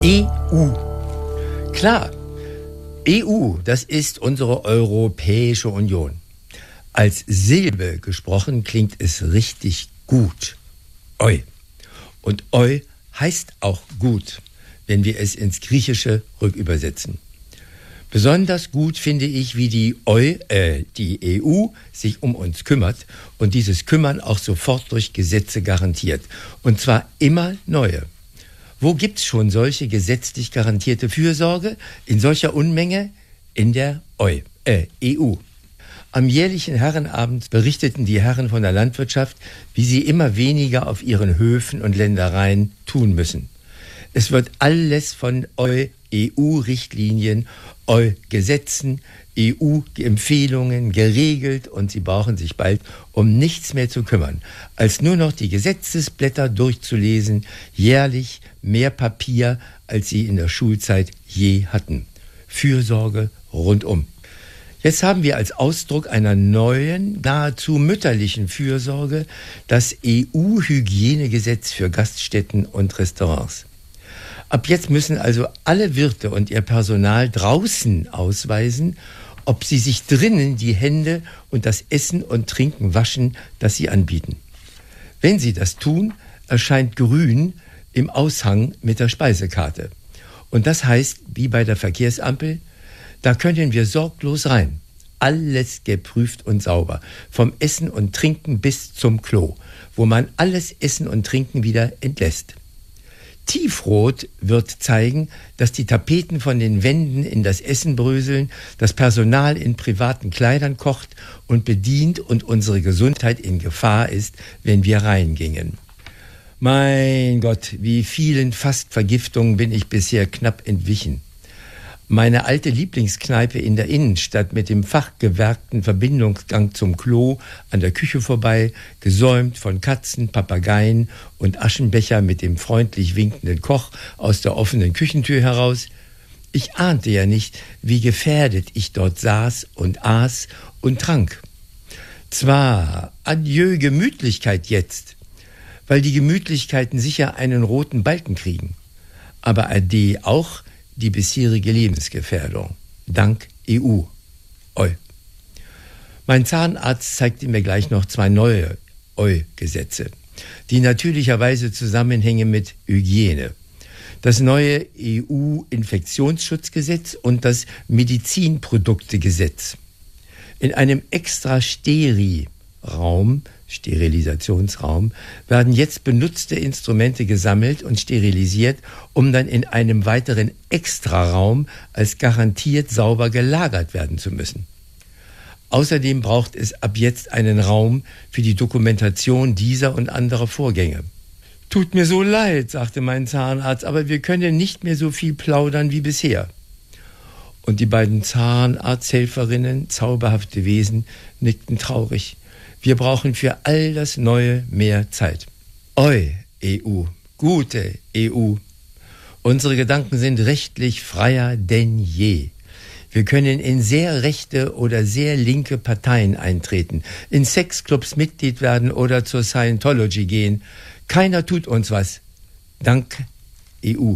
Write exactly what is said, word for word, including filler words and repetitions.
E U. Klar, E U, das ist unsere Europäische Union. Als Silbe gesprochen klingt es richtig gut. Eu. Und Eu heißt auch gut, wenn wir es ins Griechische rückübersetzen. Besonders gut finde ich, wie die, Eu, äh, die E U sich um uns kümmert und dieses Kümmern auch sofort durch Gesetze garantiert. Und zwar immer neue. Wo gibt's schon solche gesetzlich garantierte Fürsorge in solcher Unmenge? In der Eu, äh, E U. Am jährlichen Herrenabend berichteten die Herren von der Landwirtschaft, wie sie immer weniger auf ihren Höfen und Ländereien tun müssen. Es wird alles von E U-Richtlinien, E U-Gesetzen, E U-Empfehlungen geregelt und sie brauchen sich bald um nichts mehr zu kümmern, als nur noch die Gesetzesblätter durchzulesen, jährlich mehr Papier, als sie in der Schulzeit je hatten. Fürsorge rundum. Jetzt haben wir als Ausdruck einer neuen, nahezu mütterlichen Fürsorge das E U-Hygienegesetz für Gaststätten und Restaurants. Ab jetzt müssen also alle Wirte und ihr Personal draußen ausweisen, ob sie sich drinnen die Hände und das Essen und Trinken waschen, das sie anbieten. Wenn sie das tun, erscheint grün im Aushang mit der Speisekarte. Und das heißt, wie bei der Verkehrsampel, da können wir sorglos rein. Alles geprüft und sauber. Vom Essen und Trinken bis zum Klo, wo man alles Essen und Trinken wieder entlässt. Tiefrot wird zeigen, dass die Tapeten von den Wänden in das Essen bröseln, das Personal in privaten Kleidern kocht und bedient und unsere Gesundheit in Gefahr ist, wenn wir reingingen. Mein Gott, wie vielen Fastvergiftungen bin ich bisher knapp entwichen. Meine alte Lieblingskneipe in der Innenstadt mit dem fachgewerkten Verbindungsgang zum Klo an der Küche vorbei, gesäumt von Katzen, Papageien und Aschenbecher mit dem freundlich winkenden Koch aus der offenen Küchentür heraus. Ich ahnte ja nicht, wie gefährdet ich dort saß und aß und trank. Zwar, adieu Gemütlichkeit jetzt, weil die Gemütlichkeiten sicher einen roten Balken kriegen, aber ade auch die bisherige Lebensgefährdung. Dank E U. Eu. Mein Zahnarzt zeigte mir gleich noch zwei neue Eu-Gesetze, die natürlicherweise zusammenhängen mit Hygiene. Das neue E U-Infektionsschutzgesetz und das Medizinproduktegesetz. In einem extra Steri-Raum, Sterilisationsraum, werden jetzt benutzte Instrumente gesammelt und sterilisiert, um dann in einem weiteren Extraraum als garantiert sauber gelagert werden zu müssen. Außerdem braucht es ab jetzt einen Raum für die Dokumentation dieser und anderer Vorgänge. Tut mir so leid, sagte mein Zahnarzt, aber wir können nicht mehr so viel plaudern wie bisher. Und die beiden Zahnarzthelferinnen, zauberhafte Wesen, nickten traurig. Wir brauchen für all das Neue mehr Zeit. Eu, E U, gute E U. Unsere Gedanken sind rechtlich freier denn je. Wir können in sehr rechte oder sehr linke Parteien eintreten, in Sexclubs Mitglied werden oder zur Scientology gehen. Keiner tut uns was. Dank E U.